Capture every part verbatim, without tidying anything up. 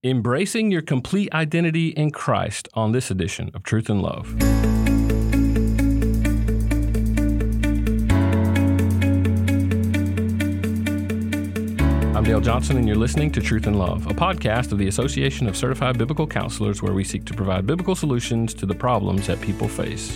Embracing your complete identity in Christ on this edition of Truth and Love. I'm Dale Johnson, and you're listening to Truth and Love, a podcast of the Association of Certified Biblical Counselors, where we seek to provide biblical solutions to the problems that people face.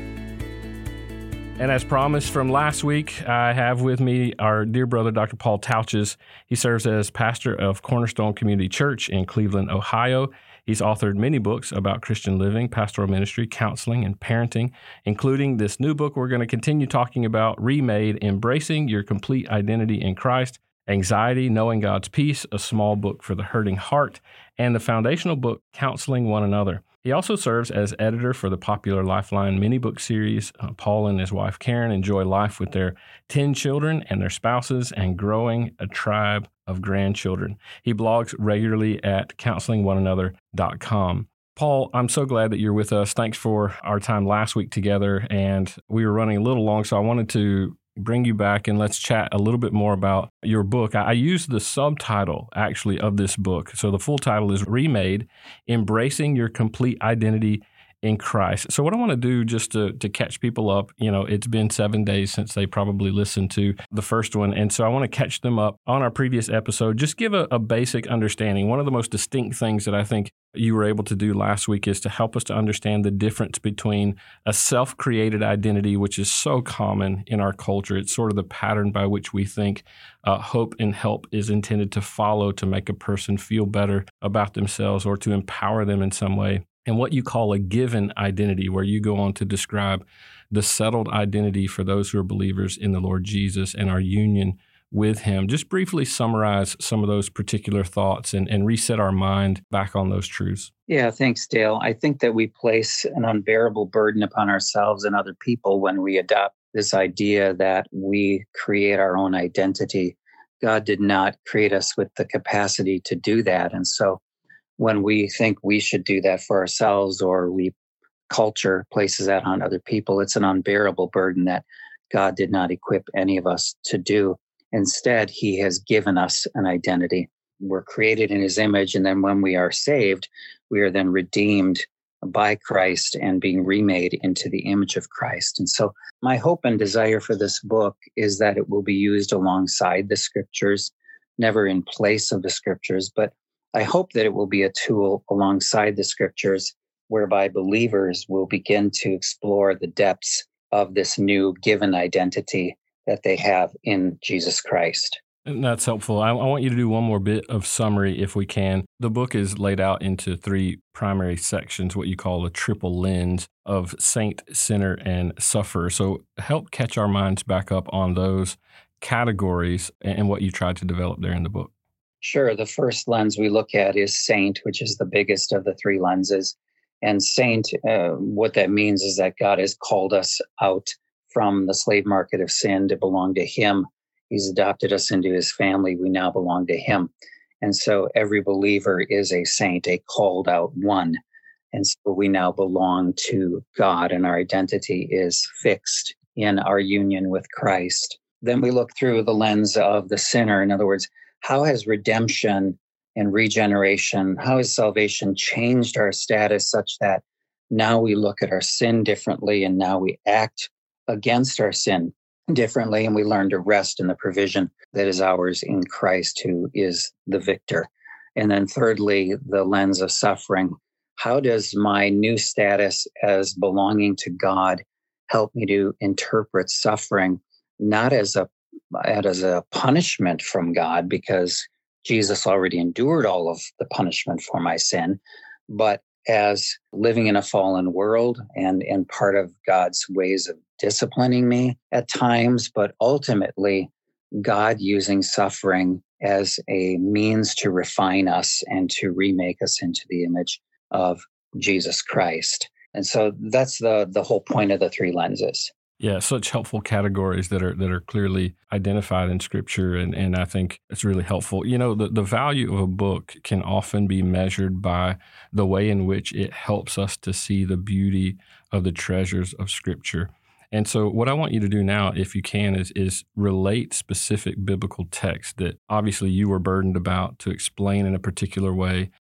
And as promised from last week, I have with me our dear brother, Doctor Paul Tautges. He serves as pastor of Cornerstone Community Church in Cleveland, Ohio. He's authored many books about Christian living, pastoral ministry, counseling, and parenting, including this new book we're going to continue talking about, Remade, Embracing Your Complete Identity in Christ, Anxiety, Knowing God's Peace, a small book for the hurting heart, and the foundational book, Counseling One Another. He also serves as editor for the popular Lifeline mini-book series. Uh, Paul and his wife Karen enjoy life with their ten children and their spouses and growing a tribe of grandchildren. He blogs regularly at counseling one another dot com. Paul, I'm so glad that you're with us. Thanks for our time last week together, and we were running a little long, so I wanted to bring you back and let's chat a little bit more about your book. I, I used the subtitle, actually, of this book. So the full title is Remade, Embracing Your Complete Identity in Christ. So what I want to do just to, to catch people up, you know, it's been seven days since they probably listened to the first one. And so I want to catch them up on our previous episode, just give a, a basic understanding. One of the most distinct things that I think you were able to do last week is to help us to understand the difference between a self-created identity, which is so common in our culture. It's sort of the pattern by which we think uh, hope and help is intended to follow to make a person feel better about themselves or to empower them in some way. And what you call a given identity, where you go on to describe the settled identity for those who are believers in the Lord Jesus and our union with Him. Just briefly summarize some of those particular thoughts and, and reset our mind back on those truths. Yeah, thanks, Dale. I think that we place an unbearable burden upon ourselves and other people when we adopt this idea that we create our own identity. God did not create us with the capacity to do that. And so when we think we should do that for ourselves, or we culture places that on other people, it's an unbearable burden that God did not equip any of us to do. Instead, He has given us an identity. We're created in His image, and then when we are saved, we are then redeemed by Christ and being remade into the image of Christ. And so my hope and desire for this book is that it will be used alongside the Scriptures, never in place of the Scriptures, but I hope that it will be a tool alongside the Scriptures whereby believers will begin to explore the depths of this new given identity that they have in Jesus Christ. And that's helpful. I, I want you to do one more bit of summary if we can. The book is laid out into three primary sections, what you call a triple lens of saint, sinner, and sufferer. So help catch our minds back up on those categories and what you tried to develop there in the book. Sure. The first lens we look at is saint, which is the biggest of the three lenses. And saint, uh, what that means is that God has called us out from the slave market of sin to belong to Him. He's adopted us into His family. We now belong to Him. And so every believer is a saint, a called out one. And so we now belong to God, and our identity is fixed in our union with Christ. Then we look through the lens of the sinner. In other words, how has redemption and regeneration, how has salvation changed our status such that now we look at our sin differently, and now we act against our sin differently, and we learn to rest in the provision that is ours in Christ, who is the victor. And then thirdly, the lens of suffering. How does my new status as belonging to God help me to interpret suffering, not as a as a punishment from God, because Jesus already endured all of the punishment for my sin, but as living in a fallen world and, and part of God's ways of disciplining me at times, but ultimately God using suffering as a means to refine us and to remake us into the image of Jesus Christ. And so that's the, the whole point of the three lenses. Yeah, such helpful categories that are that are clearly identified in Scripture, and, and I think it's really helpful. You know, the, the value of a book can often be measured by the way in which it helps us to see the beauty of the treasures of Scripture. And so what I want you to do now, if you can, is is relate specific biblical texts that obviously you were burdened about to explain in a particular way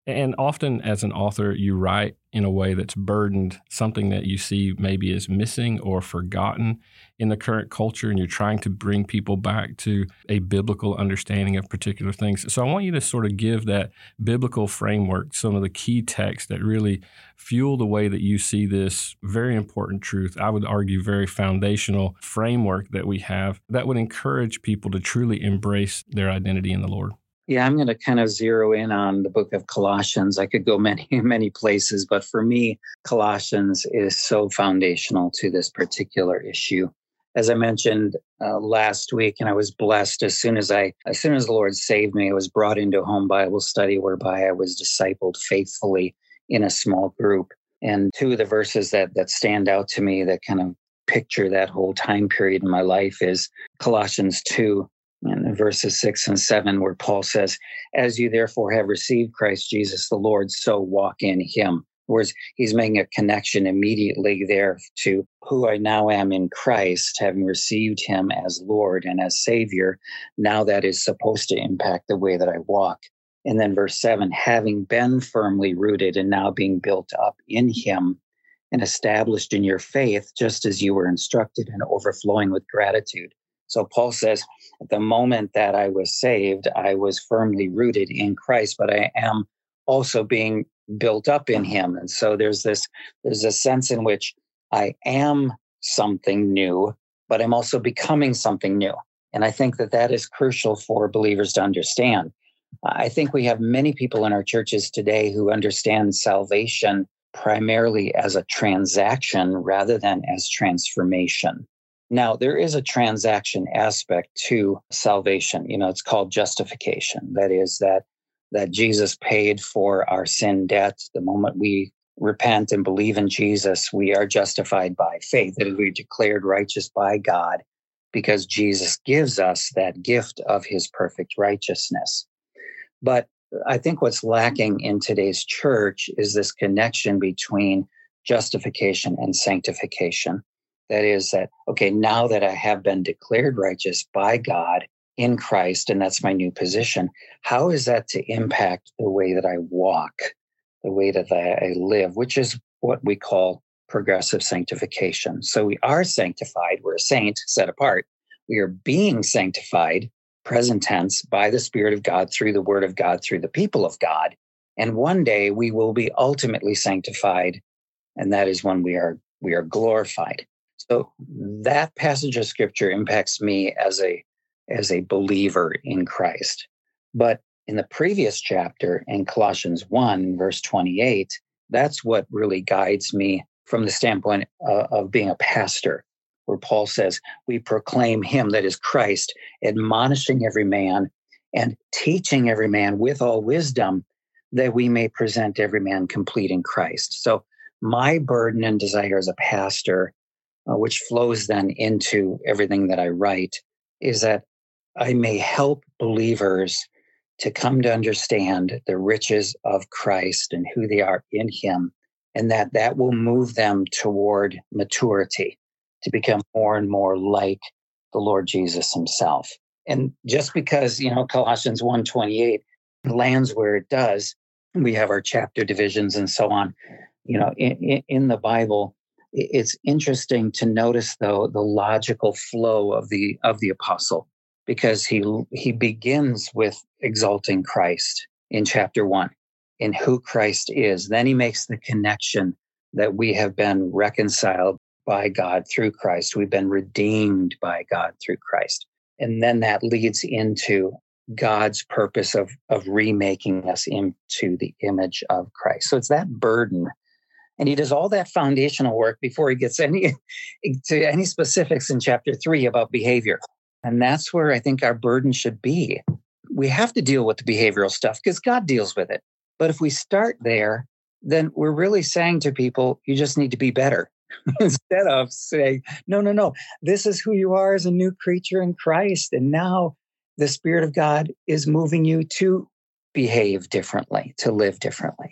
And often as an author, you write in a way that's burdened, something that you see maybe is missing or forgotten in the current culture, and you're trying to bring people back to a biblical understanding of particular things. So I want you to sort of give that biblical framework, some of the key texts that really fuel the way that you see this very important truth, I would argue very foundational framework that we have that would encourage people to truly embrace their identity in the Lord. Yeah, I'm going to kind of zero in on the book of Colossians. I could go many, many places, but for me, Colossians is so foundational to this particular issue. As I mentioned uh, last week, and I was blessed as soon as I, as soon as the Lord saved me, I was brought into a home Bible study whereby I was discipled faithfully in a small group. And two of the verses that that stand out to me that kind of picture that whole time period in my life is Colossians two. And verses six and seven, where Paul says, as you therefore have received Christ Jesus the Lord, so walk in him. Whereas he's making a connection immediately there to who I now am in Christ, having received him as Lord and as Savior. Now that is supposed to impact the way that I walk. And then verse seven, having been firmly rooted and now being built up in him and established in your faith, just as you were instructed and overflowing with gratitude. So Paul says, at the moment that I was saved, I was firmly rooted in Christ, but I am also being built up in him. And so there's this, there's a sense in which I am something new, but I'm also becoming something new. And I think that that is crucial for believers to understand. I think we have many people in our churches today who understand salvation primarily as a transaction rather than as transformation. Now, there is a transaction aspect to salvation. You know, it's called justification. That is that that Jesus paid for our sin debt. The moment we repent and believe in Jesus, we are justified by faith. That is, we're declared righteous by God because Jesus gives us that gift of his perfect righteousness. But I think what's lacking in today's church is this connection between justification and sanctification. That is that, okay, now that I have been declared righteous by God in Christ, and that's my new position, how is that to impact the way that I walk, the way that I live, which is what we call progressive sanctification. So we are sanctified, we're a saint, set apart. We are being sanctified, present tense, by the Spirit of God, through the Word of God, through the people of God. And one day we will be ultimately sanctified, and that is when we are we are glorified. So that passage of scripture impacts me as a as a believer in Christ. But in the previous chapter, in Colossians one, verse twenty-eight, that's what really guides me from the standpoint uh, of being a pastor, where Paul says, we proclaim him, that is Christ, admonishing every man and teaching every man with all wisdom, that we may present every man complete in Christ. So my burden and desire as a pastor, Uh, which flows then into everything that I write, is that I may help believers to come to understand the riches of Christ and who they are in him, and that that will move them toward maturity, to become more and more like the Lord Jesus himself. And just because, you know, Colossians one twenty-eight lands where it does, we have our chapter divisions and so on, you know, in, in the Bible, it's interesting to notice, though, the logical flow of the of the apostle, because he he begins with exalting Christ in chapter one, in who Christ is. Then he makes the connection that we have been reconciled by God through Christ. We've been redeemed by God through Christ. And then that leads into God's purpose of, of remaking us into the image of Christ. So it's that burden. And he does all that foundational work before he gets any to any specifics in chapter three about behavior. And that's where I think our burden should be. We have to deal with the behavioral stuff because God deals with it. But if we start there, then we're really saying to people, you just need to be better. Instead of saying, no, no, no, this is who you are as a new creature in Christ. And now the Spirit of God is moving you to behave differently, to live differently.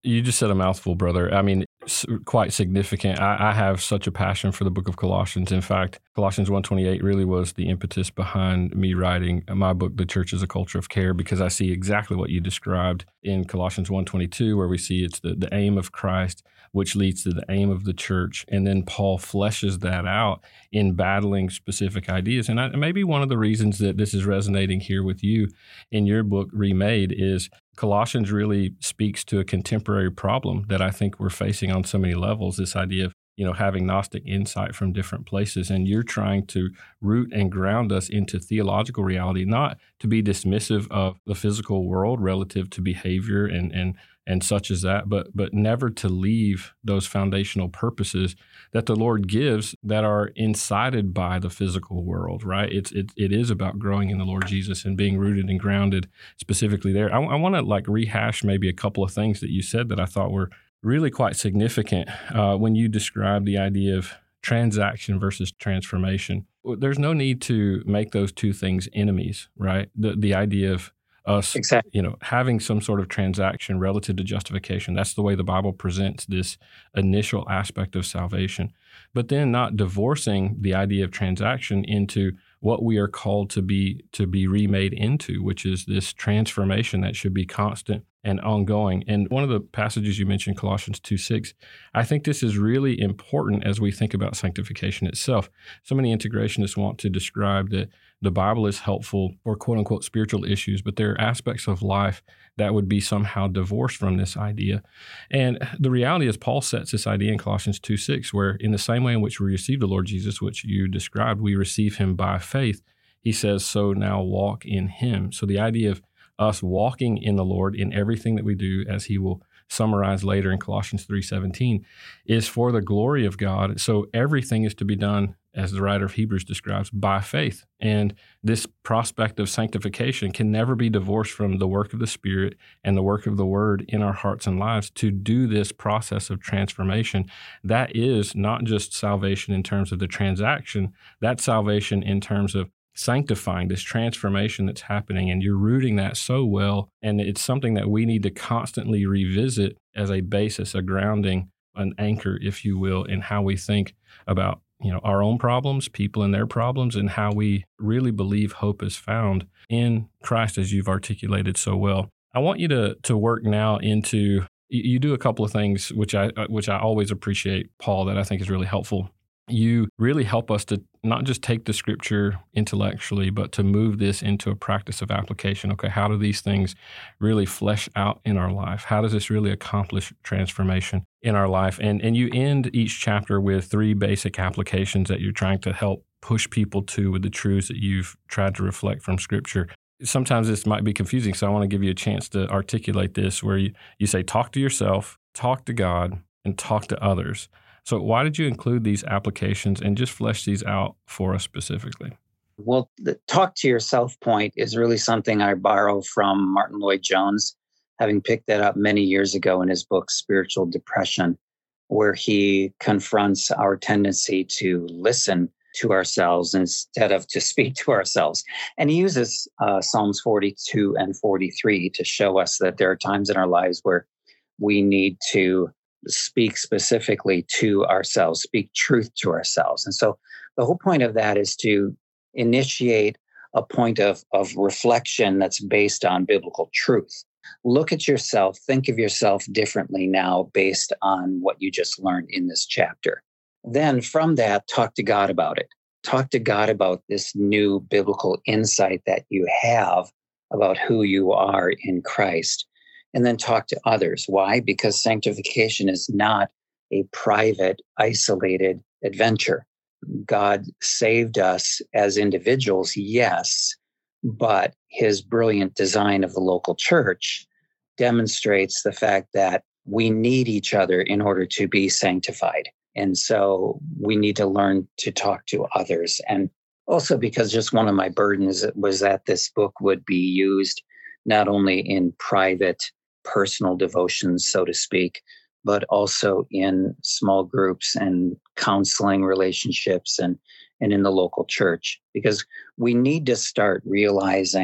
You just said a mouthful, brother. I mean, it's quite significant. I, I have such a passion for the book of Colossians. In fact, Colossians one twenty-eight really was the impetus behind me writing my book, The Church is a Culture of Care, because I see exactly what you described in Colossians one twenty-two, where we see it's the, the aim of Christ, which leads to the aim of the church. And then Paul fleshes that out in battling specific ideas. And I, maybe one of the reasons that this is resonating here with you in your book, Remade, is Colossians really speaks to a contemporary problem that I think we're facing on so many levels, this idea of, you know, having Gnostic insight from different places. And you're trying to root and ground us into theological reality, not to be dismissive of the physical world relative to behavior and and and such as that, but but never to leave those foundational purposes that the Lord gives that are incited by the physical world, right? It's it it is about growing in the Lord Jesus and being rooted and grounded specifically there. I, I want to like rehash maybe a couple of things that you said that I thought were really quite significant uh, when you described the idea of transaction versus transformation. There's no need to make those two things enemies, right? The the idea of us, Exactly. you know, having some sort of transaction relative to justification. That's the way the Bible presents this initial aspect of salvation. But then not divorcing the idea of transaction into what we are called to be to be remade into, which is this transformation that should be constant and ongoing. And one of the passages you mentioned, Colossians two six, I think this is really important as we think about sanctification itself. So many integrationists want to describe that the Bible is helpful for quote-unquote spiritual issues, but there are aspects of life that would be somehow divorced from this idea. And the reality is Paul sets this idea in Colossians two six, where in the same way in which we receive the Lord Jesus, which you described, we receive him by faith. He says, so now walk in him. So the idea of us walking in the Lord in everything that we do, as he will summarize later in Colossians three seventeen, is for the glory of God. So everything is to be done, as the writer of Hebrews describes, by faith. And this prospect of sanctification can never be divorced from the work of the Spirit and the work of the Word in our hearts and lives to do this process of transformation. That is not just salvation in terms of the transaction, that's salvation in terms of sanctifying, this transformation that's happening, and you're rooting that so well. And it's something that we need to constantly revisit as a basis, a grounding, an anchor, if you will, in how we think about, you know, our own problems, people and their problems, and how we really believe hope is found in Christ, as you've articulated so well. I want you to to work now into, you do a couple of things, which I which I always appreciate, Paul, that I think is really helpful. You really help us to not just take the scripture intellectually, but to move this into a practice of application. Okay, how do these things really flesh out in our life? How does this really accomplish transformation in our life? And and you end each chapter with three basic applications that you're trying to help push people to with the truths that you've tried to reflect from scripture. Sometimes this might be confusing, so I want to give you a chance to articulate this, where you, you say, talk to yourself, talk to God, and talk to others. So why did you include these applications and just flesh these out for us specifically? Well, the talk to yourself point is really something I borrow from Martin Lloyd-Jones, having picked that up many years ago in his book, Spiritual Depression, where he confronts our tendency to listen to ourselves instead of to speak to ourselves. And he uses uh, Psalms forty-two and forty-three to show us that there are times in our lives where we need to speak specifically to ourselves, speak truth to ourselves. And so the whole point of that is to initiate a point of, of reflection that's based on biblical truth. Look at yourself, think of yourself differently now based on what you just learned in this chapter. Then from that, talk to God about it. Talk to God about this new biblical insight that you have about who you are in Christ. And then talk to others. Why? Because sanctification is not a private, isolated adventure. God saved us as individuals, yes, but his brilliant design of the local church demonstrates the fact that we need each other in order to be sanctified. And so we need to learn to talk to others. And also because just one of my burdens was that this book would be used not only in private personal devotions, so to speak, but also in small groups and counseling relationships and, and in the local church. Because we need to start realizing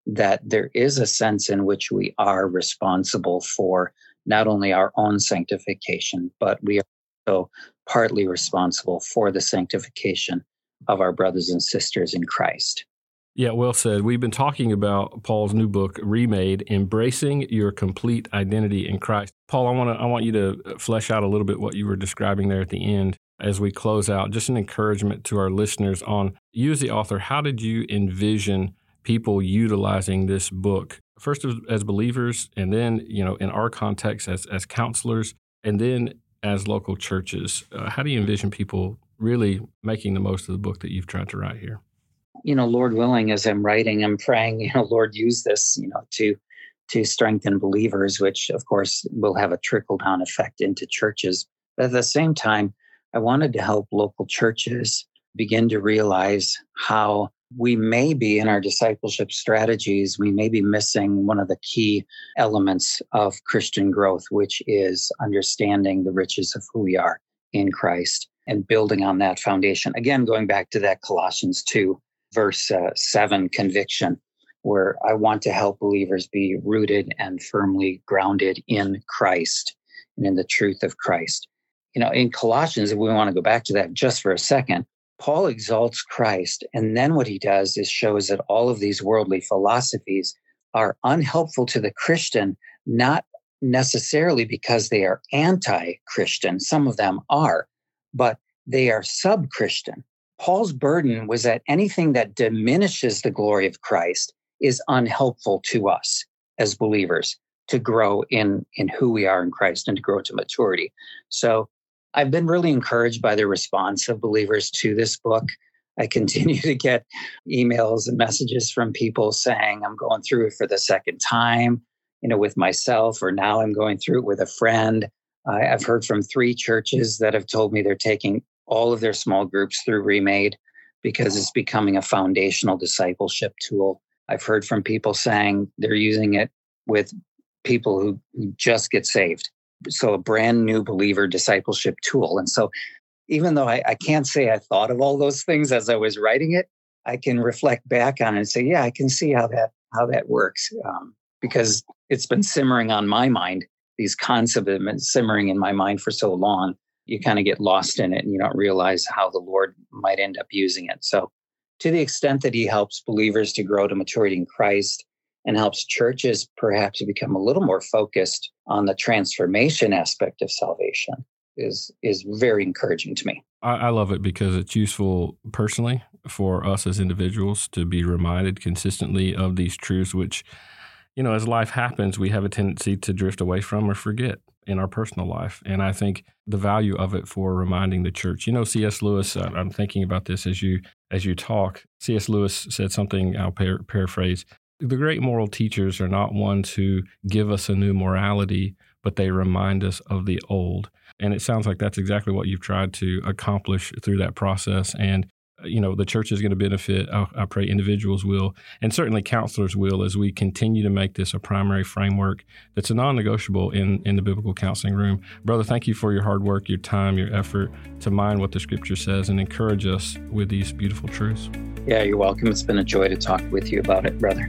that there is a sense in which we are responsible for not only our own sanctification, but we are also partly responsible for the sanctification of our brothers and sisters in Christ. Yeah, well said. We've been talking about Paul's new book, Remade, Embracing Your Complete Identity in Christ. Paul, I want to I want you to flesh out a little bit what you were describing there at the end as we close out. Just an encouragement to our listeners on you as the author. How did you envision people utilizing this book, first as, as believers, and then, you know, in our context as as counselors, and then as local churches? Uh, how do you envision people really making the most of the book that you've tried to write here? You know, Lord willing, as I'm writing, I'm praying, you know, Lord, use this, you know, to to strengthen believers, which of course will have a trickle down effect into churches. But at the same time, I wanted to help local churches begin to realize how we may be in our discipleship strategies, we may be missing one of the key elements of Christian growth, which is understanding the riches of who we are in Christ and building on that foundation. Again, going back to that Colossians two, verse uh, seven conviction, where I want to help believers be rooted and firmly grounded in Christ and in the truth of Christ. You know, in Colossians, if we want to go back to that just for a second, Paul exalts Christ. And then what he does is shows that all of these worldly philosophies are unhelpful to the Christian, not necessarily because they are anti-Christian. Some of them are, but they are sub-Christian. Paul's burden was that anything that diminishes the glory of Christ is unhelpful to us as believers to grow in, in who we are in Christ and to grow to maturity. So I've been really encouraged by the response of believers to this book. I continue to get emails and messages from people saying, I'm going through it for the second time, you know, with myself, or now I'm going through it with a friend. Uh, I've heard from three churches that have told me they're taking all of their small groups through Remade because it's becoming a foundational discipleship tool. I've heard from people saying they're using it with people who just get saved. So a brand new believer discipleship tool. And so even though I, I can't say I thought of all those things as I was writing it, I can reflect back on it and say, yeah, I can see how that how that works um, because it's been simmering on my mind. These concepts have been simmering in my mind for so long. You kind of get lost in it and you don't realize how the Lord might end up using it. So to the extent that he helps believers to grow to maturity in Christ and helps churches perhaps to become a little more focused on the transformation aspect of salvation is, is very encouraging to me. I, I love it because it's useful personally for us as individuals to be reminded consistently of these truths, which, you know, as life happens, we have a tendency to drift away from or forget in our personal life. And I think the value of it for reminding the church. You know, C S. Lewis, uh, I'm thinking about this as you as you talk. C S. Lewis said something, I'll par- paraphrase. The great moral teachers are not ones who give us a new morality, but they remind us of the old. And it sounds like that's exactly what you've tried to accomplish through that process. And you know, the church is going to benefit. I, I pray individuals will, and certainly counselors will, as we continue to make this a primary framework that's a non-negotiable in, in the biblical counseling room. Brother, thank you for your hard work, your time, your effort to mind what the Scripture says and encourage us with these beautiful truths. Yeah, you're welcome. It's been a joy to talk with you about it, brother.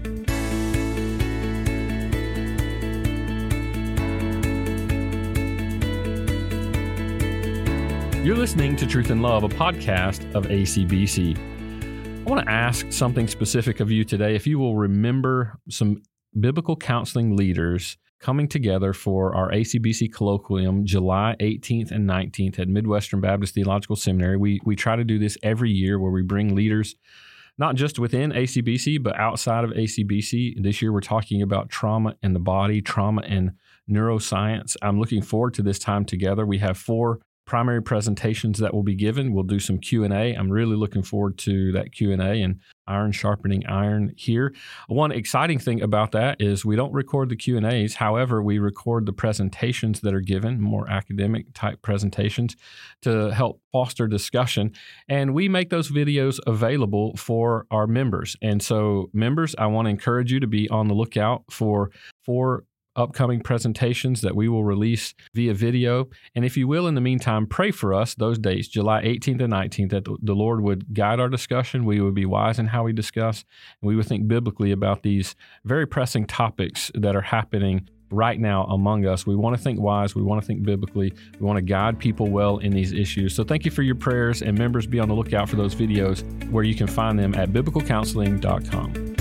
You're listening to Truth and Love, a podcast of A C B C. I want to ask something specific of you today. If you will remember some biblical counseling leaders coming together for our A C B C colloquium July eighteenth and nineteenth at Midwestern Baptist Theological Seminary. We we try to do this every year where we bring leaders not just within A C B C, but outside of A C B C. This year we're talking about trauma in the body, trauma and neuroscience. I'm looking forward to this time together. We have four primary presentations that will be given. We'll do some Q and A. I'm really looking forward to that Q and A and iron sharpening iron here. One exciting thing about that is we don't record the Q and A's. However, we record the presentations that are given, more academic type presentations to help foster discussion. And we make those videos available for our members. And so members, I want to encourage you to be on the lookout for four upcoming presentations that we will release via video. And if you will, in the meantime, pray for us those dates, July eighteenth and nineteenth, that the Lord would guide our discussion. We would be wise in how we discuss, and we would think biblically about these very pressing topics that are happening right now among us. We want to think wise. We want to think biblically. We want to guide people well in these issues. So thank you for your prayers, and members, be on the lookout for those videos where you can find them at biblical counseling dot com.